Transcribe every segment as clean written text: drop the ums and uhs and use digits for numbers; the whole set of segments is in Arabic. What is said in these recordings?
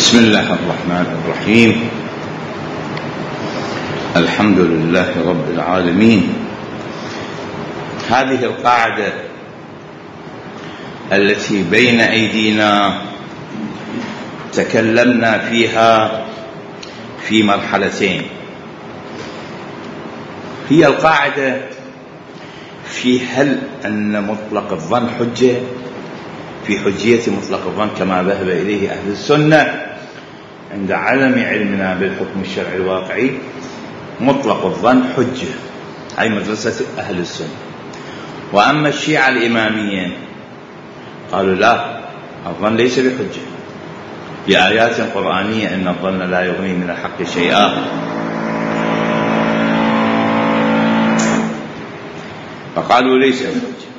بسم الله الرحمن الرحيم. الحمد لله رب العالمين. هذه القاعدة التي بين أيدينا تكلمنا فيها في مرحلتين. هي القاعدة في هل أن مطلق الظن حجة، في حجية مطلق الظن كما ذهب إليه أهل السنة عند عدم علمنا بالحكم الشرعي الواقعي. مطلق الظن حجة، أي مدرسة أهل السنة. وأما الشيعة الإمامية قالوا لا، الظن ليس بحجة، بآيات قرآنية إن الظن لا يغني من الحق شيئا. فقالوا ليس بحجة.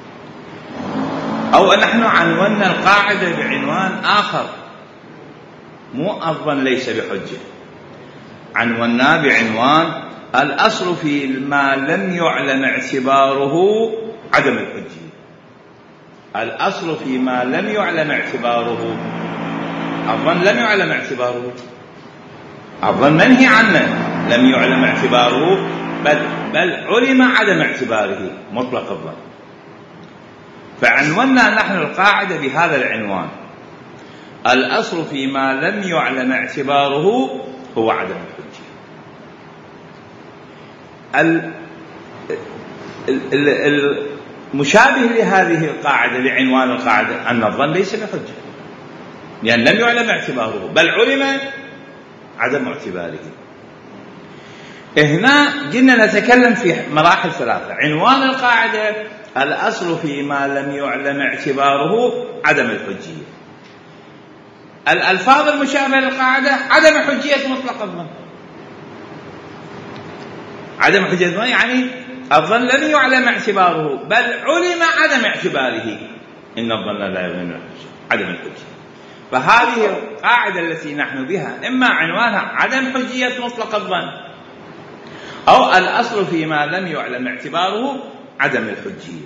أو نحن عنونا القاعدة بعنوان آخر، مو الظن ليس بحجة، عنونا بعنوان الأصل في ما لم يعلم اعتباره عدم الحجية. الأصل في ما لم يعلم اعتباره، الظن لم يعلم اعتباره، الظن منهي عنه، لم يعلم اعتباره بل علم عدم اعتباره مطلق الظن. فعنونا نحن القاعدة بهذا العنوان: الأصل فيما لم يعلم اعتباره هو عدم الحجة. المشابه لهذه القاعدة لعنوان القاعدة أن الظن ليس بحجة، لأن لم يعلم اعتباره بل علم عدم اعتباره. هنا جينا نتكلم في مراحل ثلاثة. عنوان القاعدة الأصل فيما لم يعلم اعتباره عدم الحجية. الألفاظ المشابهة للقاعدة عدم حجية مطلق الظن. عدم حجية الظن يعني الظن لم يعلم اعتباره بل علم عدم اعتباره، إن الظن لا يغني من الحجة، عدم الحجة. فهذه القاعدة التي نحن بها إما عنوانها عدم حجية مطلق الظن، أو الأصل فيما لم يعلم اعتباره عدم الحجية.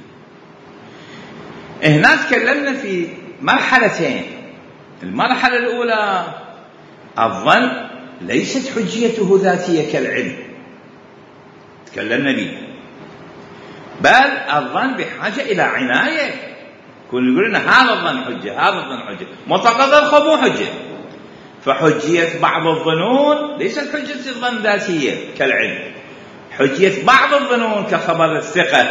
هنا تكلمنا في مرحلتين. المرحلة الأولى الظن ليست حجيته ذاتية كالعلم، تكلمنا به، بل الظن بحاجة إلى عناية. كل يقولون هذا الظن حجة، هذا الظن حجة، مطلق الظن مو حجة. فحجية بعض الظنون ليست حجة الظن ذاتية كالعلم. حجية بعض الظنون كخبر الثقة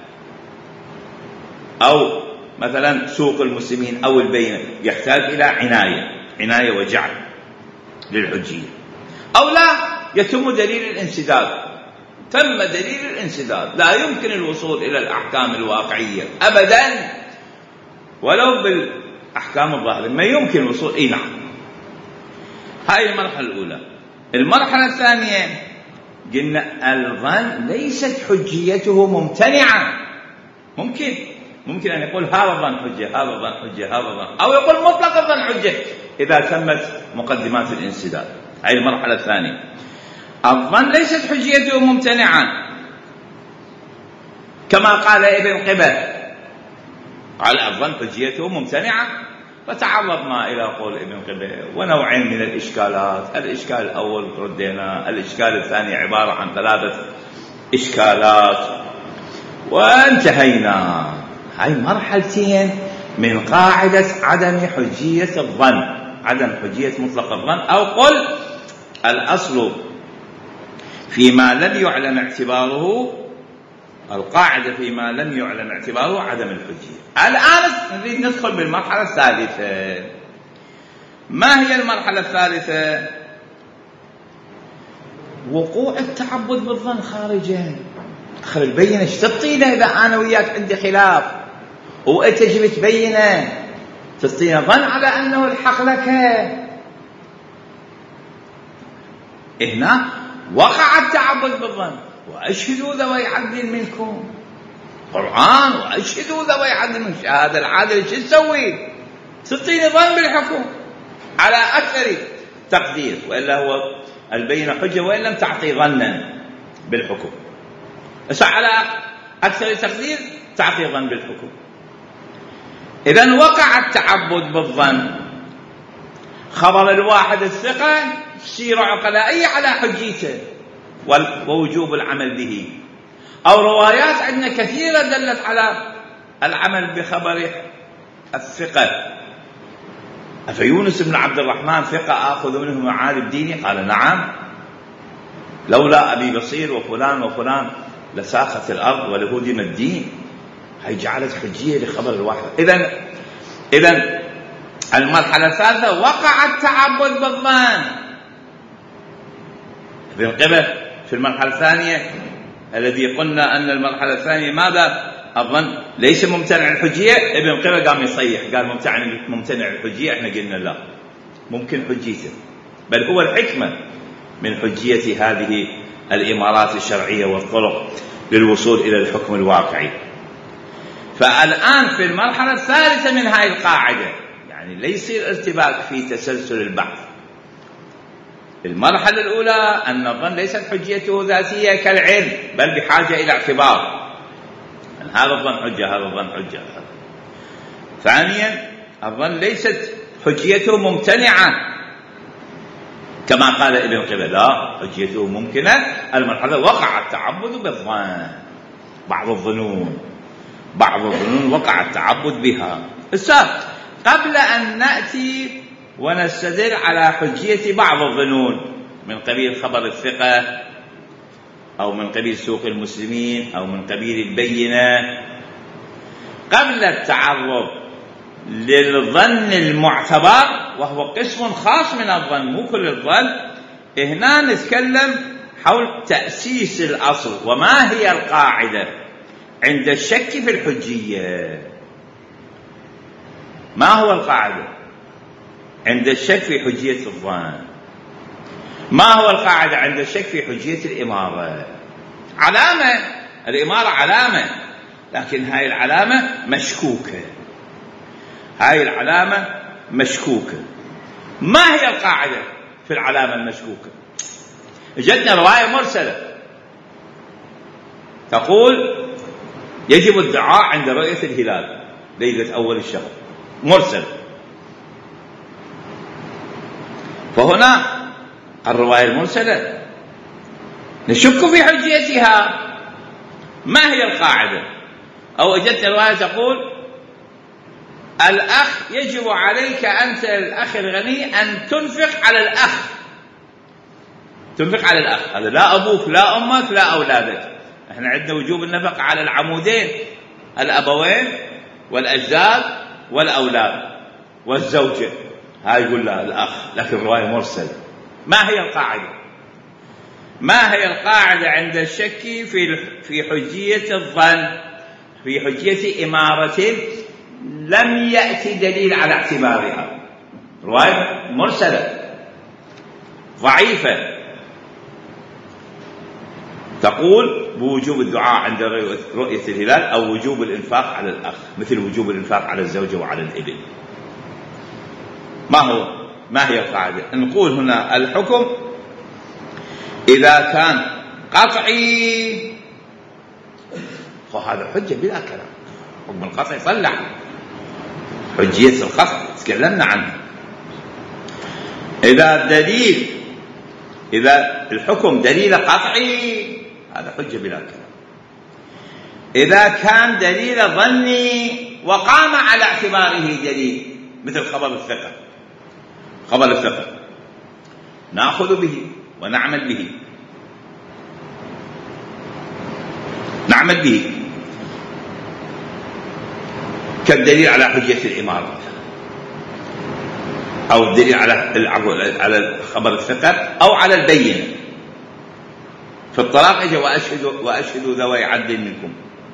أو مثلا سوق المسلمين أو البينة يحتاج إلى عناية وجعل للحجية. أو لا يتم دليل الانسداد، تم دليل الانسداد، لا يمكن الوصول إلى الأحكام الواقعية أبدا ولو بالأحكام الظاهرة ما يمكن الوصول. نعم، هاي المرحلة الأولى. المرحلة الثانية قلنا الظن ليست حجيته ممتنعة. ممكن أن يقول هذا الظن حجة، هذا الظن حجة، هذا الظن، أو يقول مطلق الظن حجة إذا تمت مقدمات الانسداد. هاي المرحلة الثانية. الظن ليست حجيته ممتنعة كما قال ابن قبة، على الظن حجيته ممتنعة. فتعرضنا إلى قول ابن قبة ونوعين من الإشكالات. الإشكال الأول ردينا، الإشكال الثاني عبارة عن 3 إشكالات وانتهينا. هاي مرحلتين من قاعدة عدم حجية الظن، عدم حجية مطلق الظن، أو قل الأصل فيما لم يعلم اعتباره، القاعدة فيما لم يعلم اعتباره عدم الحجية. الآن نريد ندخل بالمرحلة الثالثة. ما هي المرحلة الثالثة؟ وقوع التعبد بالظن خارجا. أخر البينة ايش تعطينا إذا أنا وياك عندي خلاف وأنت جبت بينة تعطينا ظن على أنه الحق لك؟ هنا وقع التعبد بالظن. وأشهدوا ذوي عدل منكم، قرآن، وأشهدوا ذوي عدل منكم. هذا العادل شو تسوي؟ تعطيني ظن بالحكم على أكثر تقدير، وإلا هو البينة حجة وإن لم تعطي ظنا بالحكم. بس على أكثر تقدير تعطي ظن بالحكم. إذن وقع التعبد بالظن خبر الواحد الثقة سير عقلائية على حجيته ووجوب العمل به، أو روايات عندنا كثيرة دلت على العمل بخبر الثقة. أفيونس بن عبد الرحمن ثقة آخذ منه معالم ديني؟ قال نعم، لولا أبي بصير وفلان وفلان لساخت الأرض ولهدم الدين. هي جعلت حجية لخبر الواحد. إذن المرحلة الثالثة وقع التعبد بالظن. ابن قبة في المرحلة الثانية الذي قلنا أن المرحلة الثانية ماذا؟ الظن ليس ممتنع الحجية. ابن قبة قام يصيح قال ممتنع الحجية. احنا قلنا لا، ممكن حجيته، بل هو الحكمة من حجية هذه الإمارات الشرعية والطرق للوصول إلى الحكم الواقعي. فالآن في المرحلة الثالثة من هذه القاعدة يعني ليس ارتباك في تسلسل البحث. المرحلة الأولى أن الظن ليست حجيته ذاتية كالعلم، بل بحاجة إلى اعتبار. هذا الظن حجة، هذا الظن حجة. ثانيا الظن ليست حجيته ممتنعة كما قال ابن قبة، لا، حجيته ممكنة. المرحلة وقع التعبد بالظن، بعض الظنون وقع التعبد بها. قبل أن نأتي ونستدل على حجية بعض الظنون من قبيل خبر الثقة أو من قبيل سوق المسلمين أو من قبيل البينة، قبل التعرض للظن المعتبر وهو قسم خاص من الظن مو كل الظن، هنا نتكلم حول تأسيس الأصل. وما هي القاعدة عند الشك في الحجية؟ ما هو القاعدة عند الشك في حجية الظن؟ ما هو القاعدة عند الشك في حجية الإمارة؟ علامة، الإمارة علامة، لكن هاي العلامة مشكوكة. ما هي القاعدة في العلامة المشكوكة؟ جدنا رواية مرسلة تقول يجب الدعاء عند رؤية الهلال ليلة أول الشهر، مرسل. فهنا الرواية المرسلة نشك في حجيتها. ما هي القاعدة؟ أو وجدت رواية تقول الأخ يجب عليك أنت الأخ الغني أن تنفق على الأخ، هذا لا أبوك لا أمك لا أولادك. احنا عندنا وجوب النفقة على العمودين، الأبوين والأجداد والأولاد والزوجة، هاي يقول لها الأخ، لكن رواية مرسل. ما هي القاعدة عند الشك في حجية الظن، في حجية إمارة لم يأتي دليل على اعتبارها؟ رواية مرسلة ضعيفة تقول بوجوب الدعاء عند رؤية الهلال أو وجوب الإنفاق على الأخ، مثل وجوب الإنفاق على الزوجة وعلى الابن. ما هي القاعدة؟ نقول هنا الحكم إذا كان قطعي فهذا حجة بلا كلام. حكم القطع يطلع حجية القطع تكلمنا عنها. إذا الحكم دليل قطعي هذا حجة بلا كلام. إذا كان دليل ظني وقام على اعتباره دليل مثل خبر الثقة نأخذ به ونعمل به كالدليل على حجية الإمارة، أو الدليل على خبر الثقة، أو على البينة. في الطلاق إجا وأشهدوا ذوي عدل منكم،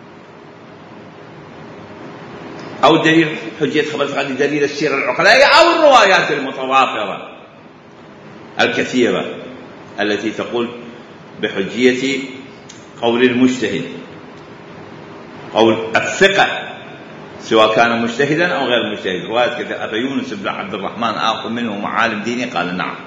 أو دليل حجية خبر الثقة دليل السيرة العقلائية، أو الروايات المتوافرة الكثيرة التي تقول بحجية قول المجتهد، قول الثقة سواء كان مجتهدا أو غير مجتهد. رواية كذا أفيونس بن عبد الرحمن آخذ منه معالم ديني؟ قال نعم.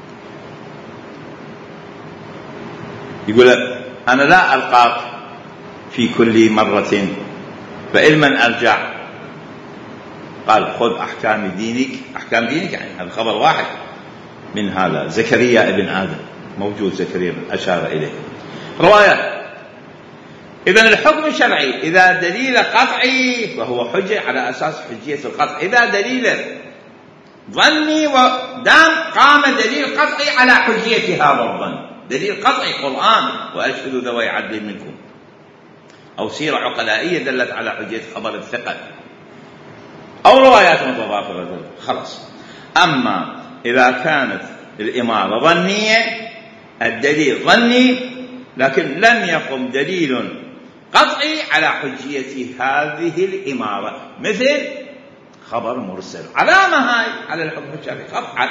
يقول أنا لا ألقاك في كل مرة، فإلمن أرجع قال خذ أحكام دينك. أحكام دينك يعني هذا خبر واحد من هذا زكريا ابن آدم، موجود زكريا أشار إليه. روايات. إذن الحكم الشرعي إذا دليل قطعي فهو حجة على أساس حجية القطع، إذا دليل ظني ودام قام دليل قطعي على حجية هذا الظن، دليل قطعي قرآن وأشهدوا ذوي عدل منكم، أو سيرة عقلائية دلت على حجية خبر الثقة، أو روايات متضافرة، خلاص. أما إذا كانت الإمارة ظنية، الدليل ظني لكن لم يقم دليل قطعي على حجية هذه الإمارة، مثل خبر مرسل، علامة هاي على الحكم الشرعي قطعا،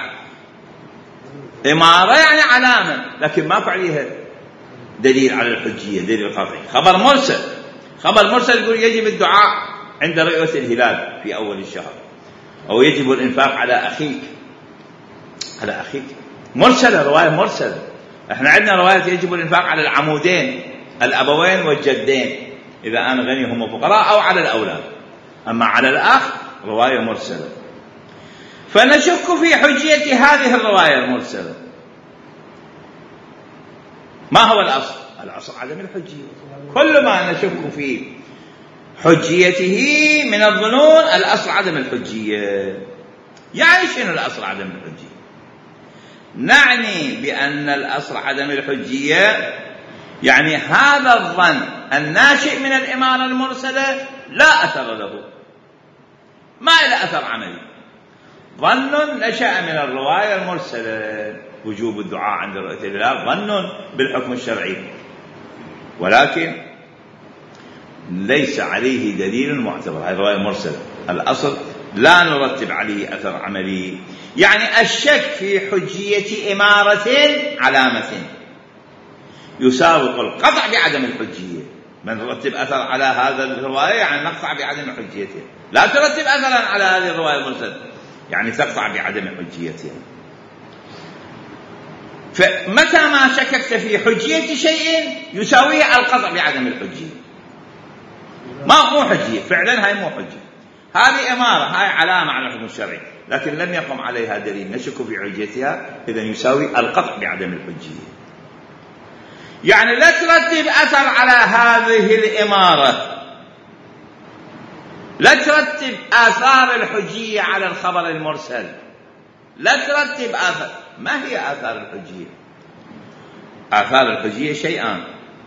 إمارة يعني علامة لكن ماكو عليها دليل على الحجية، دليل قطعي. خبر مرسل، خبر مرسل يقول يجب الدعاء عند رؤية الهلال في أول الشهر، أو يجب الإنفاق على أخيك، على أخيك، مرسلة، رواية مرسلة. احنا عندنا رواية يجب الإنفاق على العمودين الأبوين والجدين إذا أنا غني هم فقراء، أو على الأولاد. أما على الأخ رواية مرسلة. فنشك في حجية هذه الرواية المرسلة. ما هو الأصل؟ الأصل عدم الحجية. كل ما نشك في حجيته من الظنون الأصل عدم الحجية. يعني شنو الأصل عدم الحجية؟ نعني بأن الأصل عدم الحجية يعني هذا الظن الناشئ من الإمارة المرسلة لا أثر له، ما إلى أثر عملي. ظن نشأ من الرواية المرسلة وجوب الدعاء عند رؤية الهلال، ظن بالحكم الشرعي، ولكن ليس عليه دليل معتبر. هذه الرواية المرسلة الأصل لا نرتب عليه أثر عملي. يعني الشك في حجية إمارة علامة يساوق القطع بعدم الحجية. من نرتب أثر على هذا الرواية يعني نقطع بعدم حجيته، لا ترتب أثرا على هذه الرواية المرسلة يعني تقطع بعدم حجيته. فمتى ما شككت في حجية شيء يساويه القطع بعدم الحجية. مو حجية فعلا، هاي مو حجية، هذه إمارة، هاي علامة على الحكم الشرعي لكن لم يقم عليها دليل نشك في حجيتها، إذن يساوي القطع بعدم الحجية. يعني لا ترتب أثر على هذه الإمارة، لا ترتب آثار الحجية على الخبر المرسل، لا ترتب آثار. ما هي آثار الحجية؟ آثار الحجية شيئان: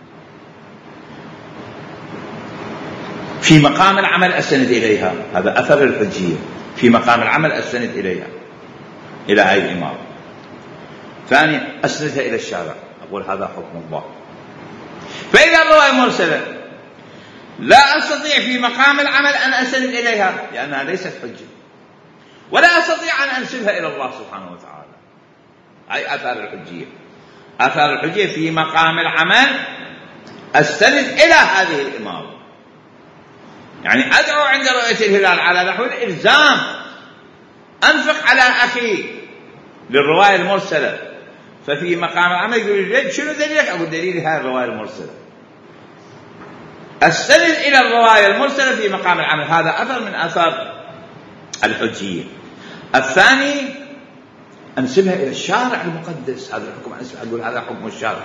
في مقام العمل أستند إليها، هذا أثر الحجية، في مقام العمل أستند إليها، إلى هذه الإمارة. ثانيا أسندها إلى الشارع، أقول هذا حكم الله. فإذا الرواية مرسلة لا أستطيع في مقام العمل أن أستند إليها لأنها ليست حجة، ولا أستطيع أن أنسبها إلى الله سبحانه وتعالى. أي آثار الحجية. آثار الحجية في مقام العمل أستند إلى هذه الإمارة، يعني أدعو عند رؤية الهلال على نحو الإلزام، أنفق على أخي للرواية المرسلة. ففي مقام العمل يقول شنو دليلك؟ أقول دليل هذه الرواية المرسلة، أستند إلى الرواية المرسلة في مقام العمل، هذا أثر من آثار الحجية. الثاني أنسبها إلى الشارع المقدس، هذا الحكم أقول هذا حكم الشارع.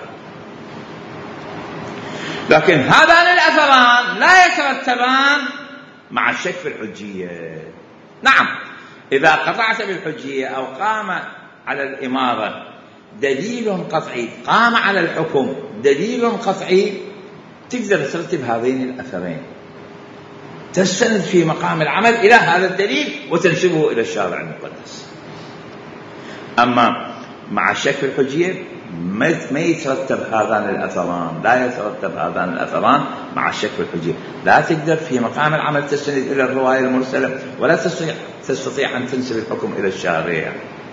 لكن هذان الأثران لا يترتبان مع الشك في الحجية. نعم، إذا قطعت بالحجية أو قام على الإمارة دليل قطعي، قام على الحكم دليل قطعي، تقدر ترتب هذين الأثرين، تستند في مقام العمل إلى هذا الدليل وتنسبه إلى الشارع المقدس. أما مع الشك في الحجية ما يترتب هذان الأثران، لا يترتب هذان الأثران مع الشك في الحجية. لا تقدر في مقام العمل تستند إلى الرواية المرسلة، ولا تستطيع أن تنسب الحكم إلى الشارع.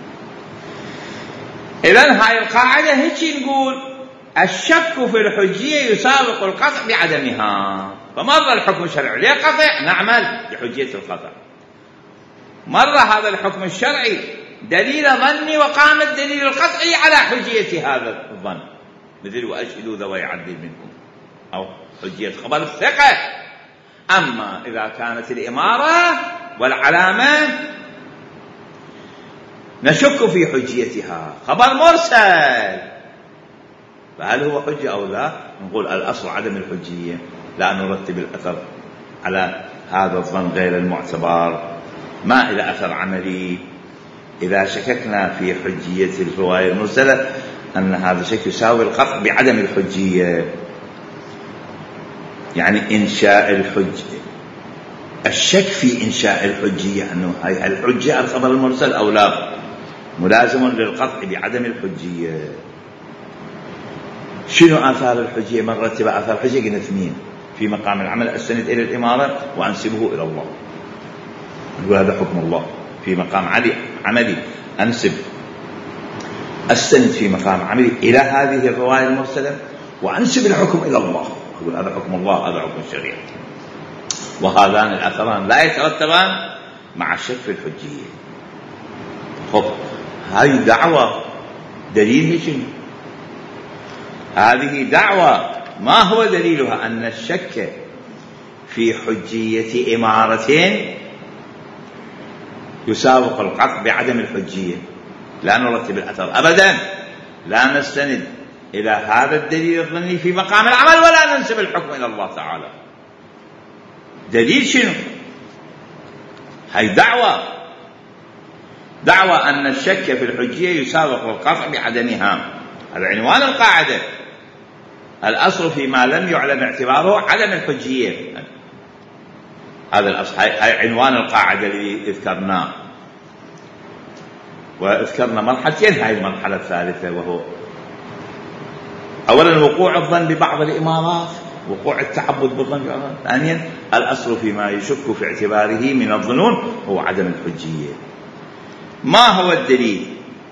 إذن هاي القاعدة هيك نقول الشك في الحجية يسابق القطع بعدمها. فمرة الحكم الشرعي ليه قطع نعمل بحجية القطع، مرة هذا الحكم الشرعي دليل ظني وقام الدليل القطعي على حجية هذا الظن، مثل وأشهدوا ذوي عدل منكم، أو حجية خبر الثقة. أما إذا كانت الإمارة والعلامة نشك في حجيتها، خبر مرسل، فهل هو حجة أو لا؟ نقول الأصل عدم الحجية، لا نرتب الأثر على هذا الظن غير المعتبر، ما إلى أثر عملي. إذا شككنا في حجية الرواية المرسلة أن هذا الشك يساوي القطع بعدم الحجية، يعني إنشاء الحجة، الشك في إنشاء الحجية أنه هي الحجة الخبر المرسل أو لا، ملازم للقطع بعدم الحجية. شنو آثار الحجية؟ من رتب آثار الحجية؟ قلنا اثنين: في مقام العمل أستند إلى الإمارة وأنسبه إلى الله، نقول هذا حكم الله. في مقام عملي أستند في مقام عملي إلى هذه الرواية المرسلة وأنسب الحكم إلى الله، نقول هذا حكم الله، هذا حكم الشريعة. وهذان الأثران لا يترتبان مع الشك في الحجية. هذه دعوة، دليل شنو؟ هذه دعوة، ما هو دليلها؟ أن الشك في حجية إمارتين يساوق القطع بعدم الحجية، لا نرتب الأثر أبدا، لا نستند إلى هذا الدليل الظني في مقام العمل ولا ننسب الحكم إلى الله تعالى. دليل شنو؟ هي دعوة أن الشك في الحجية يساوق القطع بعدمها، هذا عنوان القاعدة. الأصل فيما لم يعلم اعتباره عدم الحجية، هذا الأصل، هي عنوان القاعدة اللي ذكرناه. وذكرنا مرحلتين، هاي المرحلة الثالثة، وهو أولا وقوع الظن ببعض الإمارات، وقوع التعبد بالظن ببعض. ثانيا الأصل فيما يشك في اعتباره من الظنون هو عدم الحجية. ما هو الدليل؟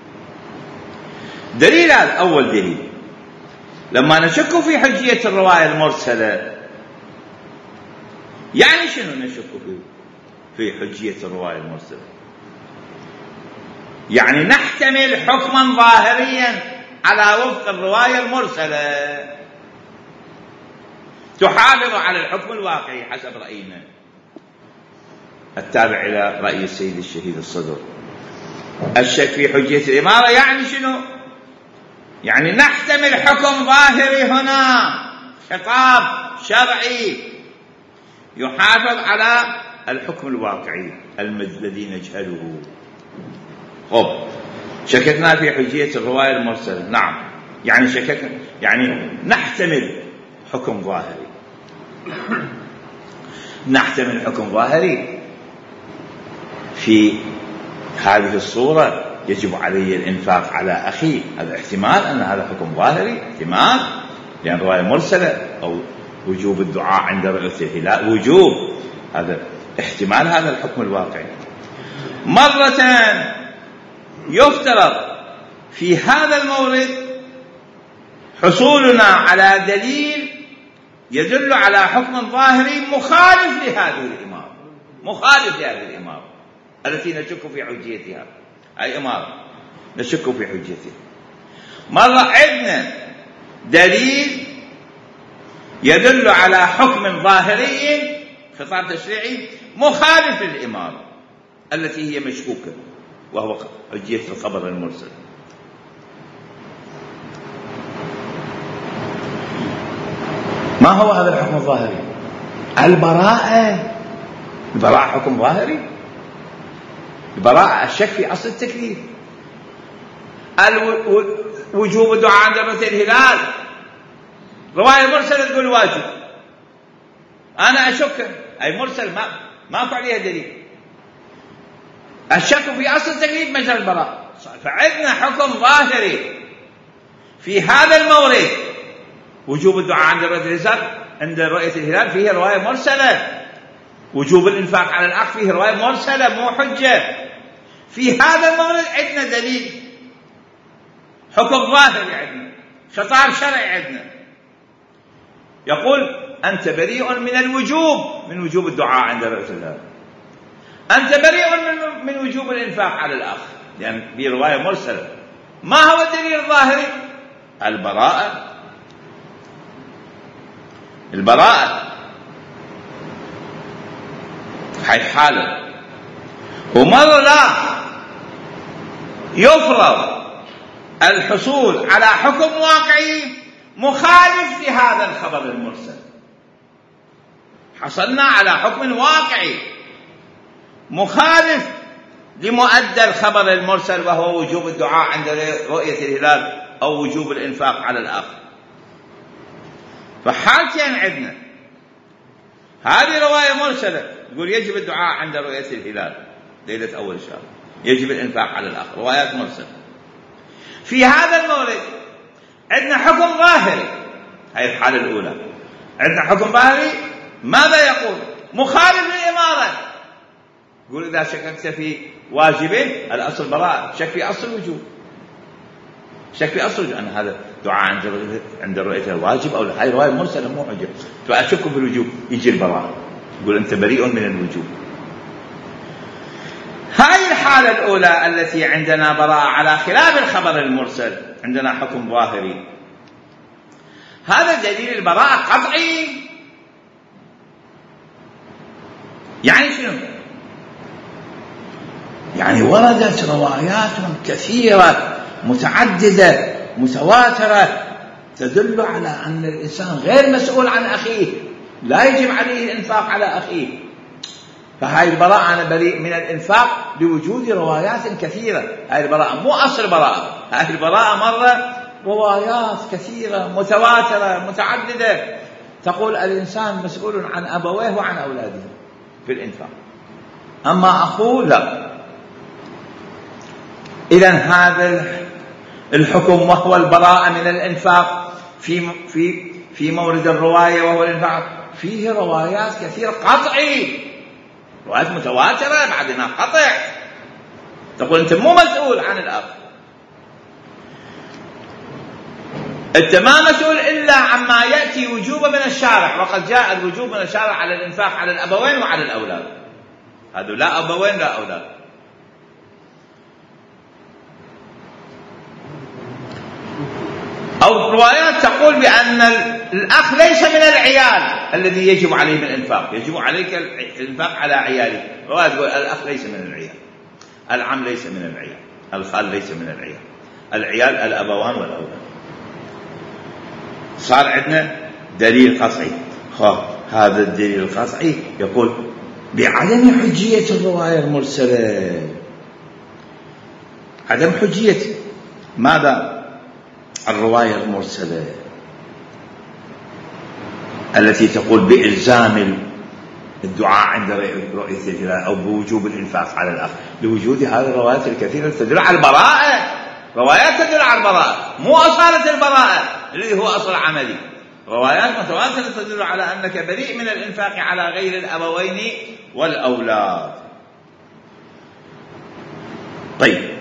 دليل الأول، دليل لما نشك في حجية الرواية المرسلة، يعني شنو نشك في حجية الرواية المرسلة؟ يعني نحتمل حكما ظاهريا على وفق الرواية المرسلة تحافظ على الحكم الواقعي حسب رأينا التابع إلى رأي السيد الشهيد الصدر. الشك في حجية الإمارة يعني شنو؟ يعني نحتمل حكم ظاهري هنا، خطاب شرعي يحافظ على الحكم الواقعي الذي نجهله. شككنا في حجية الرواية المرسلة، نعم، يعني شككنا، يعني نحتمل حكم ظاهري. نحتمل حكم ظاهري في هذه الصورة، يجب علي الإنفاق على أخي، هذا احتمال أن هذا حكم ظاهري، احتمال، لأن رواية مرسلة، أو وجوب الدعاء عند رؤية الهلال، وجوب، هذا احتمال هذا الحكم الواقعي. مرة يفترض في هذا المورد حصولنا على دليل يدل على حكم ظاهري مخالف لهذه الإمارة التي نشك في حجيتها، أي إمارة نشك في حجيتها. مرة عندنا دليل يدل على حكم ظاهري، خطاب تشريعي مخالف للإمارة التي هي مشكوكة، وهو حجية الخبر المرسل. ما هو هذا الحكم الظاهري؟ البراءة حكم ظاهري، البراءة، الشك في أصل التكليف، وجوب الدعاء عند رؤية الهلال، رواية مرسلة تقول واجب، أنا أشك، أي مرسل ما عليها دليل. الشك في أصل التكليف مجرى البراءة، فعندنا حكم ظاهري في هذا المورد، وجوب الدعاء عند رؤية الهلال فيه رواية مرسلة، وجوب الإنفاق على الأخ فيه رواية مرسلة مو حجة. في هذا المورد عندنا دليل، حكم ظاهري عندنا، خطاب شرعي عندنا، يقول أنت بريء من وجوب الدعاء عند رؤية الهلال، أنت بريء من وجوب الإنفاق على الأخ، لأن يعني في رواية مرسلة. ما هو الدليل الظاهري؟ البراءة. هاي حالة ومرة لا يفرض الحصول على حكم واقعي مخالف لهذا الخبر المرسل. حصلنا على حكم واقعي مخالف لمؤدى الخبر المرسل، وهو وجوب الدعاء عند رؤية الهلال أو وجوب الإنفاق على الآخر. فحالتين عندنا، هذه رواية مرسلة يقول يجب الدعاء عند رؤية الهلال ليلة أول شهر، يجب الإنفاق على الآخر، روايات مرسلة. في هذا المورد عندنا حكم ظاهري، هذه الحالة الأولى. عندنا حكم ظاهري ماذا يقول؟ مخالف للإمارة. يقول إذا شككت في واجب الأصل براءة، شك في أصل الوجوب، شك في أصل الوجوب، أن هذا دعاء عند رؤية الواجب أو لا. هذه رواية مرسلة مو حجة. فأشك في الوجوب، يجي البراءة، يقول أنت بريء من الوجوب. هذه الحالة الأولى التي عندنا براءة على خلاف الخبر المرسل، عندنا حكم ظاهري. هذا دليل البراءة قطعي. يعني شنو؟ يعني وردت روايات كثيرة متعددة متواترة تدل على أن الإنسان غير مسؤول عن أخيه، لا يجب عليه الإنفاق على أخيه. فهذه البراءة أنا بريء من الإنفاق لوجود روايات كثيرة. هذه البراءة مو أصل براءة، هذه البراءة مرة روايات كثيرة متواترة متعددة تقول الإنسان مسؤول عن أبويه وعن أولاده في الإنفاق، أما أخوه لا. إذن هذا الحكم وهو البراءة من الإنفاق في مورد الرواية وهو الإنفاق فيه روايات كثيرة قطعي، روايات متواترة بعدنا قطع، تقول أنت مو مسؤول عن الأب، أنت ما مسؤول إلا عما يأتي وجوبا من الشارع، وقد جاء الوجوب من الشارع على الإنفاق على الأبوين وعلى الأولاد. هذا لا أبوين لا أولاد. أو روايات تقول بأن الأخ ليس من العيال الذي يجب عليه بالإنفاق، يجب عليك الإنفاق على عيالك. رواية تقول الأخ ليس من العيال، العم ليس من العيال، الخال ليس من العيال، العيال الأبوان والأولاد. صار عندنا دليل قطعي. هذا الدليل القطعي يقول بعدم حجية الرواية المرسلة. عدم حجية ماذا؟ الرواية المرسلة التي تقول بإلزام الدعاء عند رؤية الهلال أو بوجوب الإنفاق على الأخ، لوجود هذه الروايات الكثيرة تدل على البراءة. روايات تدل على البراءة، مو أصالة البراءة الذي هو أصل عملي. روايات متواترة تدل على أنك بريء من الإنفاق على غير الأبوين والأولاد. طيب،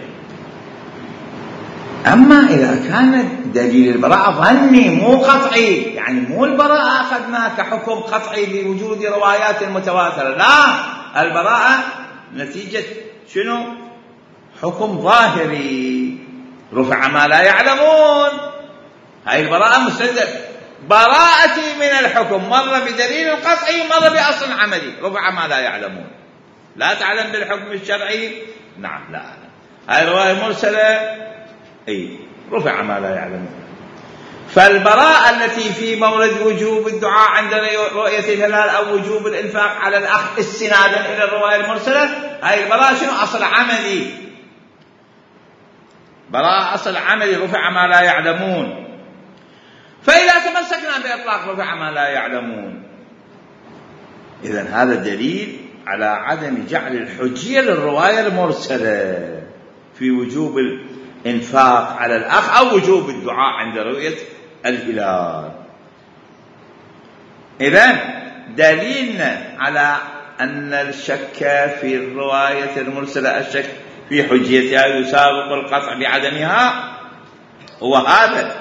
أما إذا كان دليل البراءة ظني مو قطعي، يعني مو البراءة أخذنا كحكم قطعي بوجود روايات متواترة، لا، البراءة نتيجة شنو؟ حكم ظاهري، رفع ما لا يعلمون. هاي البراءة مستلزم براءتي من الحكم، مرة بدليل قطعي مرة بأصل عملي، رفع ما لا يعلمون. لا تعلم بالحكم الشرعي؟ نعم لا أعلم. هاي رواية مرسلة، أي رفع ما لا يعلمون. فالبراءة التي في مورد وجوب الدعاء عند رؤية الهلال أو وجوب الإنفاق على الأخ استنادا إلى الرواية المرسلة، هاي البراءة شنو؟ أصل عملي، براءة أصل عملي، رفع ما لا يعلمون. فإذا تمسكنا بإطلاق رفع ما لا يعلمون، إذن هذا دليل على عدم جعل الحجية للرواية المرسلة في وجوب الإنفاق على الأخ أو وجوب الدعاء عند رؤية الهلال. إذن دليلنا على أن الشك في الرواية المرسلة، الشك في حجيتها يسابق القطع بعدمها، هو هذا.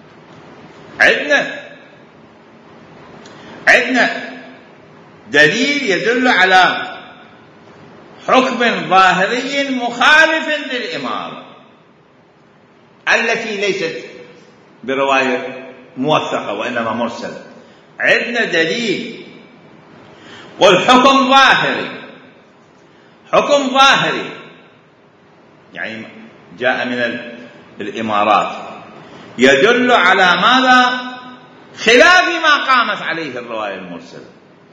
عندنا دليل يدل على حكم ظاهري مخالف للإمارة التي ليست برواية موثقة وإنما مرسلة. عندنا دليل والحكم ظاهري، حكم ظاهري يعني جاء من الإمارات يدل على ماذا؟ خلاف ما قامت عليه الرواية المرسلة،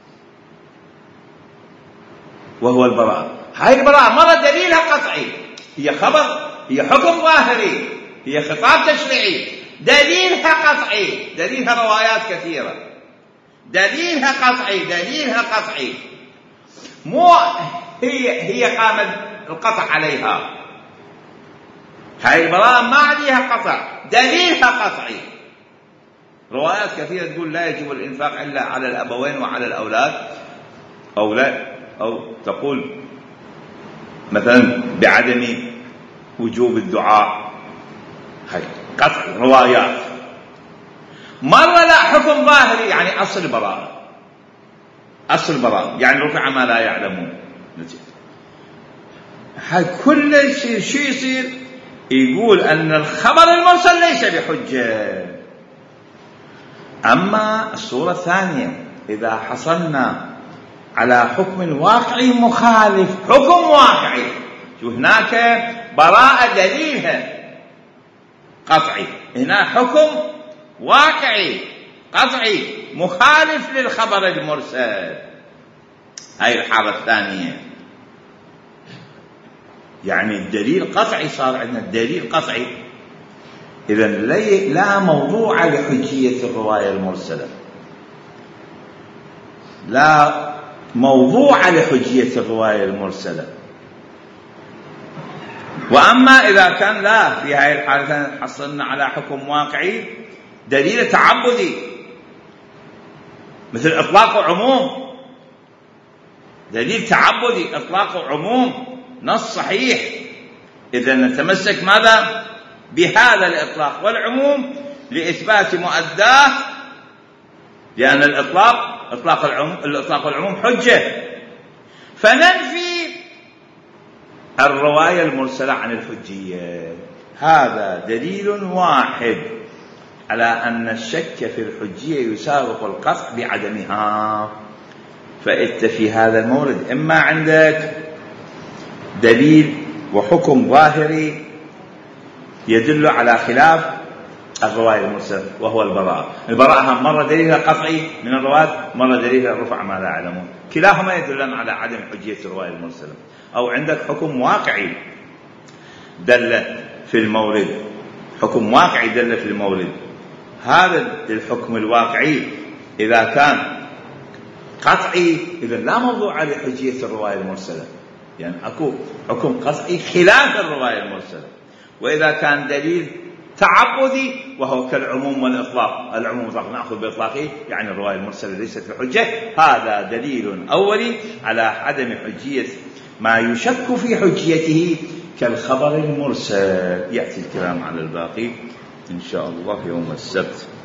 وهو البراءة. هاي البراءة مرة دليلها قطعي، هي خبر، هي حكم ظاهري، هي خطاب تشريعي، دليلها قطعي، دليلها روايات كثيرة، دليلها قطعي، دليلها قطعي، مو هي قام القطع عليها. هاي البراءة ما عليها قطع، دليلها قطعي. روايات كثيرة تقول لا يجب الإنفاق إلا على الأبوين وعلى الأولاد، أو لا، أو تقول مثلا بعدم وجوب الدعاء. هاي قطعي روايات. مرة لا، حكم ظاهري يعني أصل براءة، أصل براءة يعني رفع ما لا يعلمون. هاي كل شيء شو يصير؟ يقول أن الخبر المرسل ليس بحجة. أما الصورة الثانية إذا حصلنا على حكم واقعي مخالف، حكم واقعي، شو هناك براءة دليلها قطعي، هنا حكم واقعي قطعي مخالف للخبر المرسل. هاي الحالة الثانية، يعني الدليل قطعي، صار عندنا الدليل قطعي، إذن لا موضوع لحجية الرواية المرسلة، لا موضوع لحجية الرواية المرسلة. وأما إذا كان لا، في هذه الحالة حصلنا على حكم واقعي دليل تعبدي، مثل إطلاق عموم، دليل تعبدي إطلاق عموم نص صحيح، إذا نتمسك ماذا؟ بهذا الإطلاق والعموم لإثبات مؤداه، لأن الإطلاق والعموم حجة، فننفي الرواية المرسلة عن الحجية. هذا دليل واحد على أن الشك في الحجية يسابق القطع بعدمها. فإنت في هذا المورد إما عندك دليل وحكم ظاهري يدل على خلاف الرواية المرسلة وهو البراءة. البراءة مرة دليلها قطعي من الرواة، مرة دليلها رفع ما لا يعلمون، كلاهما يدلان على عدم حجية الرواية المرسلة. أو عندك حكم واقعي دل في المورد، حكم واقعي دل في المورد. هذا الحكم الواقعي إذا كان قطعي إذا لا موضوع لحجية الرواية المرسلة، يعني أكو حكم قطعي خلاف الرواية المرسلة. وإذا كان دليل تعبدي وهو كالعموم والإطلاق، العموم والإطلاق نأخذ بإطلاقه، يعني الرواية المرسلة ليست بحجة، هذا دليل أولي على عدم حجية ما يشك في حجيته كالخبر المرسل. يأتي الكلام على الباقي إن شاء الله يوم السبت.